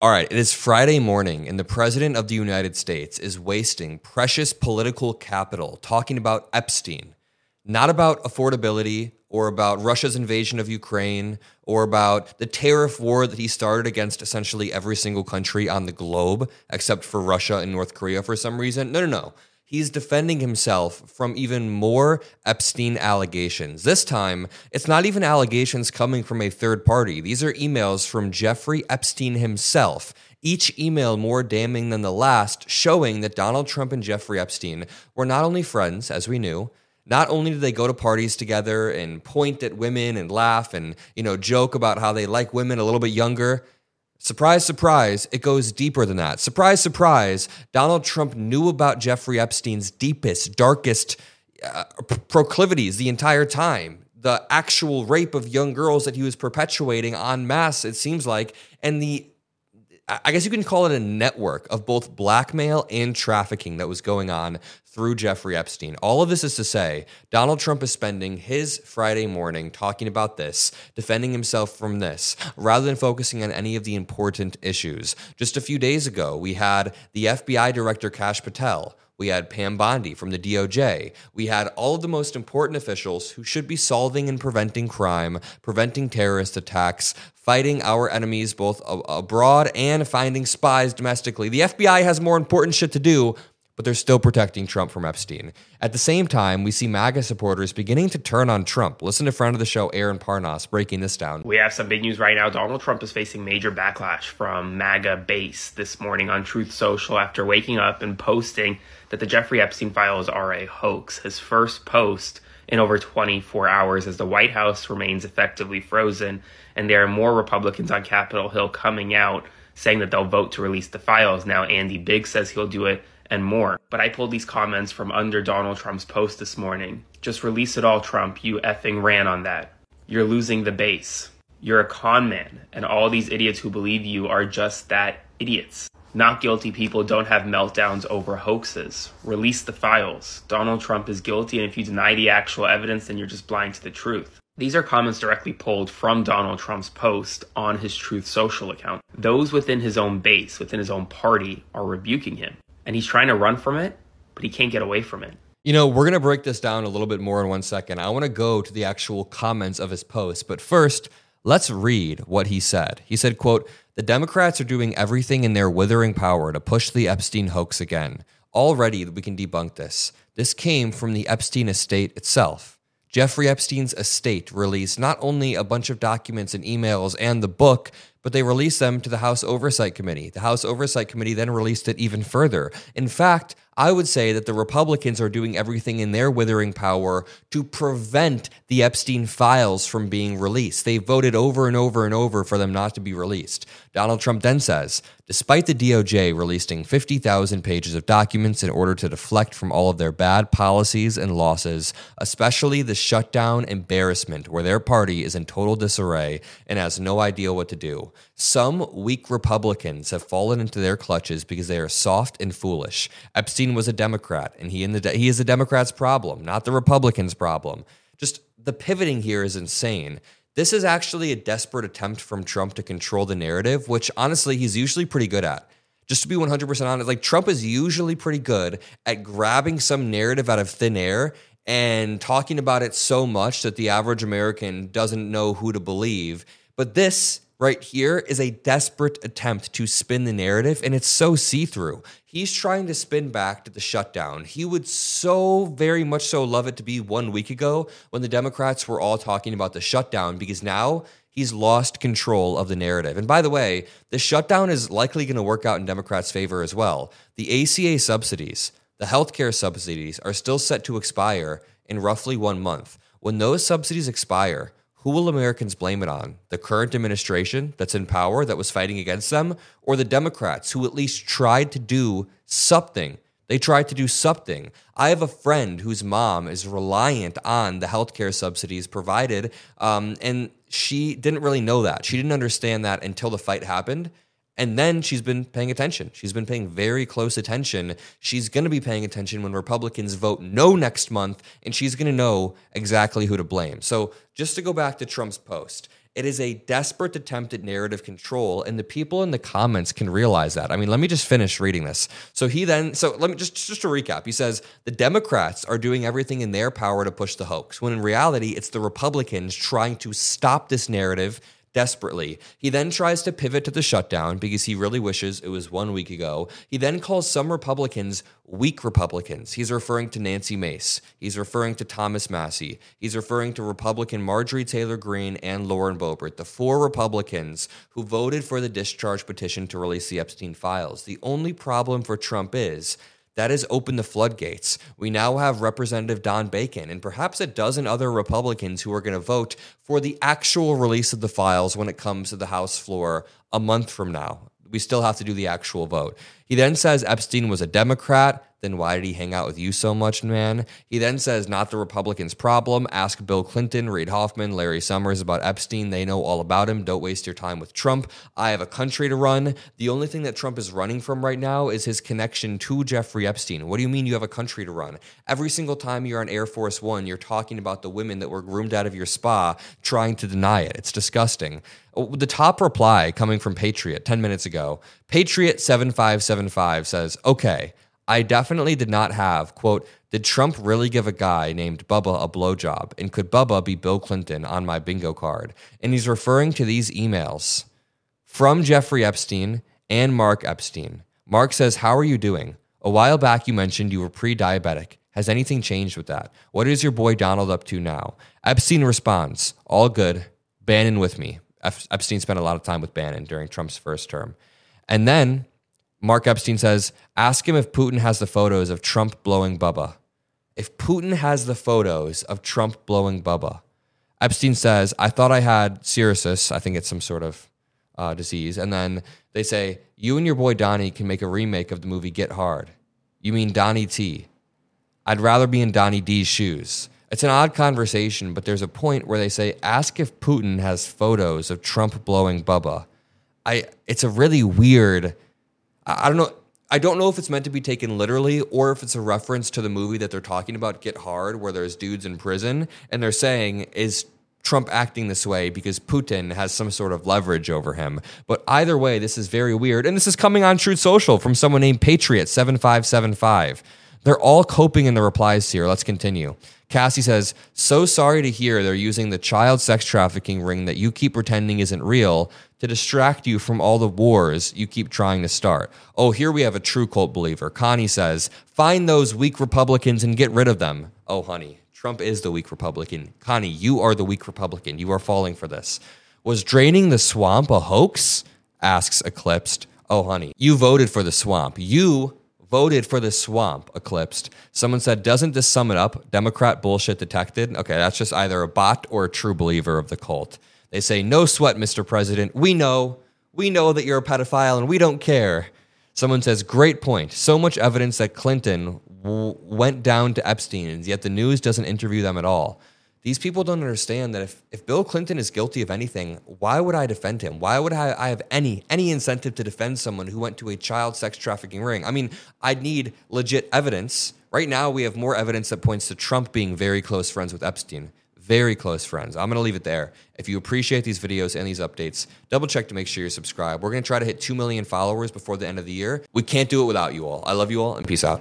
All right, it is Friday morning, and the President of the United States is wasting precious political capital talking about Epstein, not about affordability or about Russia's invasion of Ukraine or about the tariff war that he started against essentially every single country on the globe, except for Russia and North Korea for some reason. No. He's defending himself from even more Epstein allegations. This time, it's not even allegations coming from a third party. These are emails from Jeffrey Epstein himself, each email more damning than the last, showing that Donald Trump and Jeffrey Epstein were not only friends, as we knew, not only did they go to parties together and point at women and laugh and, joke about how they like women a little bit younger. Surprise, surprise, it goes deeper than that. Surprise, surprise, Donald Trump knew about Jeffrey Epstein's deepest, darkest proclivities the entire time. The actual rape of young girls that he was perpetuating en masse, it seems like, and I guess you can call it a network of both blackmail and trafficking that was going on through Jeffrey Epstein. All of this is to say, Donald Trump is spending his Friday morning talking about this, defending himself from this, rather than focusing on any of the important issues. Just a few days ago, we had the FBI Director Kash Patel. We had Pam Bondi from the DOJ. We had all of the most important officials who should be solving and preventing crime, preventing terrorist attacks, fighting our enemies both abroad and finding spies domestically. The FBI has more important shit to do, but they're still protecting Trump from Epstein. At the same time, we see MAGA supporters beginning to turn on Trump. Listen to friend of the show, Aaron Parnas, breaking this down. We have some big news right now. Donald Trump is facing major backlash from MAGA base this morning on Truth Social after waking up and posting that the Jeffrey Epstein files are a hoax. His first post in over 24 hours as the White House remains effectively frozen, and there are more Republicans on Capitol Hill coming out saying that they'll vote to release the files. Now, Andy Biggs says he'll do it, and more. But I pulled these comments from under Donald Trump's post this morning. Just release it all, Trump. You effing ran on that. You're losing the base. You're a con man, and all these idiots who believe you are just that, idiots. Not guilty people don't have meltdowns over hoaxes. Release the files. Donald Trump is guilty, and if you deny the actual evidence, then you're just blind to the truth. These are comments directly pulled from Donald Trump's post on his Truth Social account. Those within his own base, within his own party, are rebuking him. And he's trying to run from it, but he can't get away from it. We're going to break this down a little bit more in 1 second. I want to go to the actual comments of his post. But first, let's read what he said. He said, quote, "The Democrats are doing everything in their withering power to push the Epstein hoax again. Already, we can debunk this. This came from the Epstein estate itself. Jeffrey Epstein's estate released not only a bunch of documents and emails and the book, but they released them to the House Oversight Committee. The House Oversight Committee then released it even further. In fact, I would say that the Republicans are doing everything in their withering power to prevent the Epstein files from being released. They voted over and over and over for them not to be released." Donald Trump then says, "Despite the DOJ releasing 50,000 pages of documents in order to deflect from all of their bad policies and losses, especially the shutdown embarrassment where their party is in total disarray and has no idea what to do. Some weak Republicans have fallen into their clutches because they are soft and foolish. Epstein was a Democrat, and he is the Democrats' problem, not the Republicans' problem." Just the pivoting here is insane. This is actually a desperate attempt from Trump to control the narrative, which honestly he's usually pretty good at. Just to be 100% honest, Trump is usually pretty good at grabbing some narrative out of thin air and talking about it so much that the average American doesn't know who to believe. But this right here is a desperate attempt to spin the narrative, and it's so see-through. He's trying to spin back to the shutdown. He would so very much so love it to be 1 week ago when the Democrats were all talking about the shutdown, because now he's lost control of the narrative. And by the way, the shutdown is likely going to work out in Democrats' favor as well. The ACA subsidies, the healthcare subsidies, are still set to expire in roughly 1 month. When those subsidies expire, who will Americans blame it on? The current administration that's in power that was fighting against them, or the Democrats who at least tried to do something? They tried to do something. I have a friend whose mom is reliant on the healthcare subsidies provided, and she didn't really know that. She didn't understand that until the fight happened. And then she's been paying attention. She's been paying very close attention. She's going to be paying attention when Republicans vote no next month, and she's going to know exactly who to blame. So just to go back to Trump's post, It is a desperate attempt at narrative control, and the people in the comments can realize that. I mean, let me just finish reading this. So let me just to recap. He says the Democrats are doing everything in their power to push the hoax, when in reality, it's the Republicans trying to stop this narrative desperately. He then tries to pivot to the shutdown because he really wishes it was 1 week ago. He then calls some Republicans weak Republicans. He's referring to Nancy Mace. He's referring to Thomas Massie. He's referring to Republican Marjorie Taylor Greene and Lauren Boebert, the 4 Republicans who voted for the discharge petition to release the Epstein files. The only problem for Trump is that has opened the floodgates. We now have Representative Don Bacon and perhaps a dozen other Republicans who are going to vote for the actual release of the files when it comes to the House floor a month from now. We still have to do the actual vote. He then says Epstein was a Democrat. Then why did he hang out with you so much, man? He then says, not the Republicans' problem. Ask Bill Clinton, Reid Hoffman, Larry Summers about Epstein. They know all about him. Don't waste your time with Trump. I have a country to run. The only thing that Trump is running from right now is his connection to Jeffrey Epstein. What do you mean you have a country to run? Every single time you're on Air Force One, you're talking about the women that were groomed out of your spa, trying to deny it. It's disgusting. The top reply coming from Patriot 10 minutes ago, Patriot7575 says, okay, I definitely did not have, quote, did Trump really give a guy named Bubba a blowjob? And could Bubba be Bill Clinton on my bingo card? And he's referring to these emails from Jeffrey Epstein and Mark Epstein. Mark says, how are you doing? A while back you mentioned you were pre-diabetic. Has anything changed with that? What is your boy Donald up to now? Epstein responds, all good. Bannon with me. Epstein spent a lot of time with Bannon during Trump's first term. And then Mark Epstein says, ask him if Putin has the photos of Trump blowing Bubba. If Putin has the photos of Trump blowing Bubba. Epstein says, I thought I had cirrhosis. I think it's some sort of disease. And then they say, you and your boy Donnie can make a remake of the movie Get Hard. You mean Donnie T. I'd rather be in Donnie D's shoes. It's an odd conversation, but there's a point where they say, ask if Putin has photos of Trump blowing Bubba. It's a really weird... I don't know if it's meant to be taken literally or if it's a reference to the movie that they're talking about, Get Hard, where there's dudes in prison, and they're saying, is Trump acting this way because Putin has some sort of leverage over him? But either way, this is very weird, and this is coming on Truth Social from someone named Patriot7575. They're all coping in the replies here. Let's continue. Cassie says, so sorry to hear they're using the child sex trafficking ring that you keep pretending isn't real to distract you from all the wars you keep trying to start. Oh, here we have a true cult believer. Connie says, find those weak Republicans and get rid of them. Oh, honey, Trump is the weak Republican. Connie, you are the weak Republican. You are falling for this. Was draining the swamp a hoax? Asks Eclipsed. Oh, honey, you voted for the swamp. You voted for the swamp, Eclipsed. Someone said, doesn't this sum it up? Democrat bullshit detected. Okay, that's just either a bot or a true believer of the cult. They say, no sweat, Mr. President. We know that you're a pedophile and we don't care. Someone says, great point. So much evidence that Clinton went down to Epstein, and yet the news doesn't interview them at all. These people don't understand that if Bill Clinton is guilty of anything, why would I defend him? Why would I have any incentive to defend someone who went to a child sex trafficking ring? I mean, I'd need legit evidence. Right now, we have more evidence that points to Trump being very close friends with Epstein. Very close friends. I'm going to leave it there. If you appreciate these videos and these updates, double check to make sure you're subscribed. We're going to try to hit 2 million followers before the end of the year. We can't do it without you all. I love you all, and peace out.